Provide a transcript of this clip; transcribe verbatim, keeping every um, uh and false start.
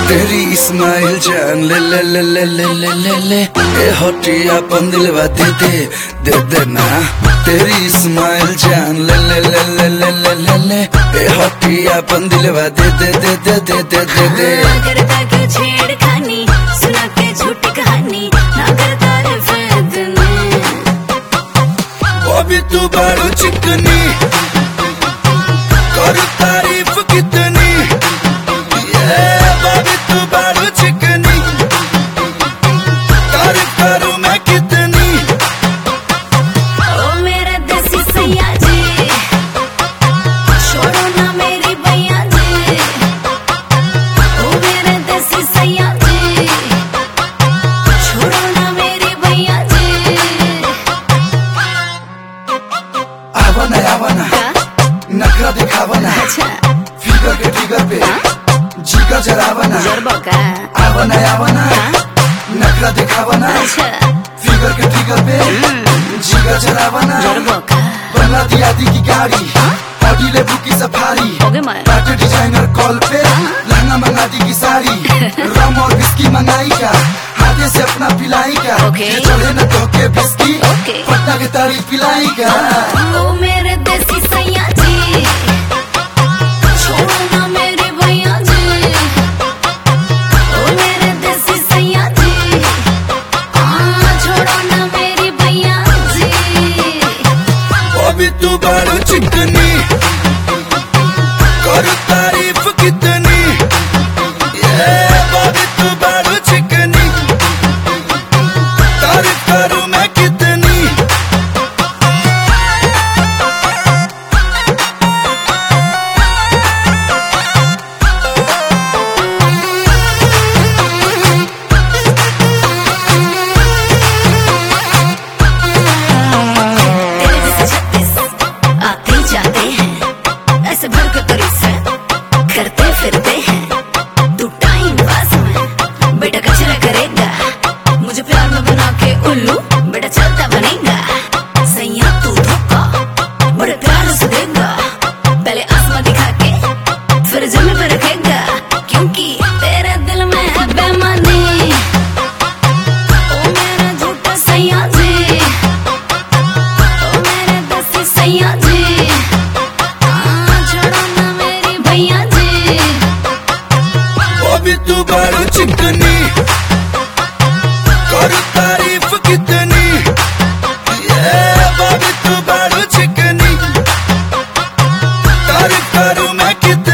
तेरी इस्माइल जान ले ले ले ले ले ले ले ले ए होटिया अपन दिलवा दे दे दे दे ना। तेरी इस्माइल जान ले ले ले ले ले ले ले ले ए होटिया अपन दिलवा दे दे दे दे दे दे दे दे। करता क्यों छेड़खानी, सुना के झूठी कहानी, ना करता है फैदने। वो भी तू बारू चिकनी, कर तारीफ कितनी, नखरा दिखावना, फिगर के फिगर पे जिगर जलावना, आवना आवना नखरा दिखावना, फिगर के फिगर पे जिगर जलावना। बना दिया दी की गाड़ी, ऑडी ले बुकी सफारी, पार्टी डिजाइनर कॉल पे लहंगा मंगा दी की साड़ी, रम और विस्की मंगाई का, हाथे से अपना पिलाई का, चले न तो के बिस्की पटना के तारीफ पिलाई का। ओ मेरे देसी सैया जी, छोड़ो ना मेरे भैया जी, ओ मेरे देसी सैया जी, हाँ छोड़ो ना मेरी भैया जी। वो भी तू बारू चिकनी, कर तारीफ कितनी, ये वो भी तू बारू चिकनी, तारीफ करूँ मैं कितनी। करते फिरते हैं तू टाइम पास में, बेटा कचरा करेगा, मुझे प्यार में बना के उल्लू बेटा चलता बनेगा। सैया तू धोखा बड़े प्यार से देगा, पहले आसमां दिखा के फिर जमीन पर रखेगा, क्योंकि तेरे दिल में है बेईमानी। ओ मेरा झूठा सैया जी, ओ मेरे देसी सैया जी, हाँ छोड़ो ना मेरी भैया जी। वो भी तू बारू चिकनी, कर तारीफ कितनी, ये वो भी तू बारू चिकनी, तारीफ करूँ मैं कितनी।